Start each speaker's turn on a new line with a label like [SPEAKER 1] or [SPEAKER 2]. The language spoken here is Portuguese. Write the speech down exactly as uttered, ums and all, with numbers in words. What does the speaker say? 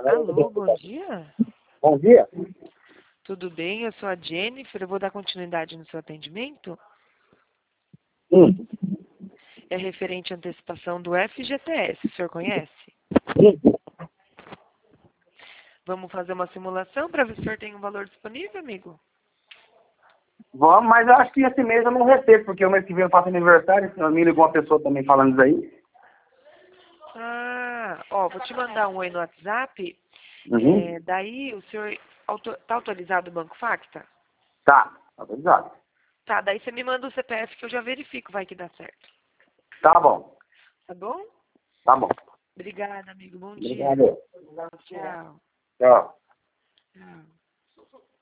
[SPEAKER 1] Alô, bom dia.
[SPEAKER 2] Bom dia.
[SPEAKER 1] Tudo bem? Eu sou a Jennifer. Eu vou dar continuidade no seu atendimento.
[SPEAKER 2] Sim.
[SPEAKER 1] É referente à antecipação do F G T S. O senhor conhece?
[SPEAKER 2] Sim.
[SPEAKER 1] Vamos fazer uma simulação para ver se o senhor tem um valor disponível, amigo?
[SPEAKER 2] Vamos, mas eu acho que esse mês eu não recebo, porque o mês que vem eu faço aniversário. Me ligou uma pessoa também falando isso aí.
[SPEAKER 1] Ah, ó, vou te mandar um oi no WhatsApp.
[SPEAKER 2] Uhum.
[SPEAKER 1] É, daí o senhor auto, tá autorizado o Banco Facta?
[SPEAKER 2] Tá, autorizado.
[SPEAKER 1] Tá, daí você me manda o C P F que eu já verifico, vai que dá certo.
[SPEAKER 2] Tá bom.
[SPEAKER 1] Tá bom?
[SPEAKER 2] Tá bom.
[SPEAKER 1] Obrigada, amigo. Bom dia.
[SPEAKER 2] Obrigado.
[SPEAKER 1] Tchau.
[SPEAKER 2] Tchau.
[SPEAKER 1] Tchau.